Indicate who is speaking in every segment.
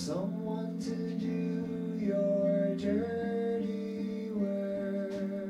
Speaker 1: someone to do your dirty work.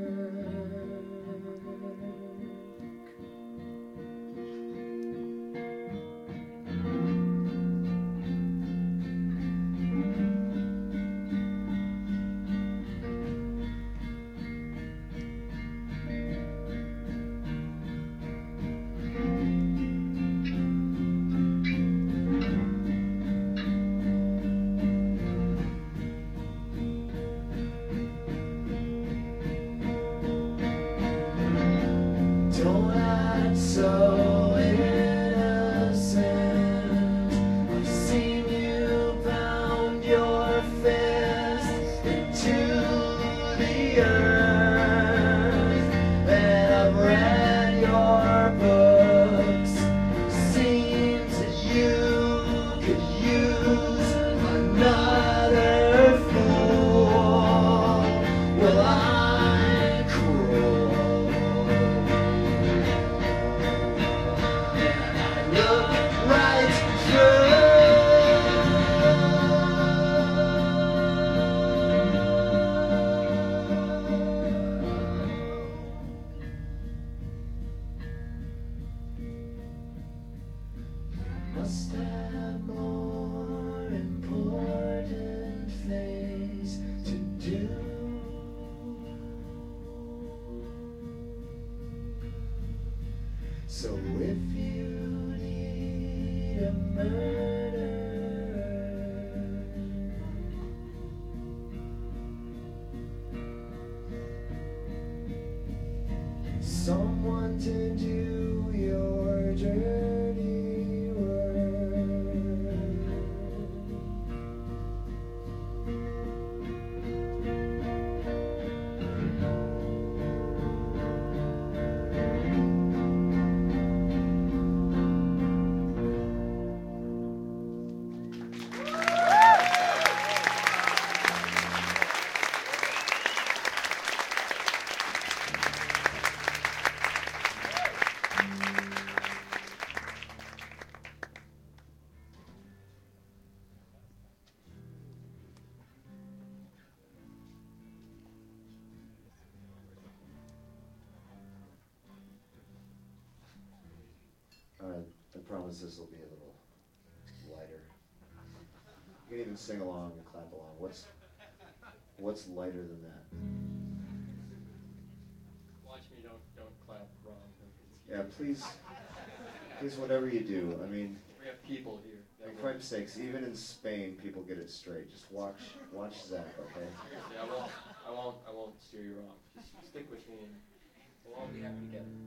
Speaker 1: Don't act so innocent. I've seen you pound your fist into the earth, and I've read your books. Seems that you could use another fool. Well, I'm cruel. Look right through. Must have more important things to do. So if you need a murderer, someone to do your dirty work. I promise this will be a little lighter. You can even sing along and clap along. What's lighter than that?
Speaker 2: Watch me, don't clap wrong.
Speaker 1: Yeah, please, whatever you do. I mean,
Speaker 2: We have people here.
Speaker 1: for Christ's sakes, even in Spain, people get it straight. Just watch Zach, okay?
Speaker 2: Seriously, I won't steer you wrong. Just stick with me, and we'll all be happy together.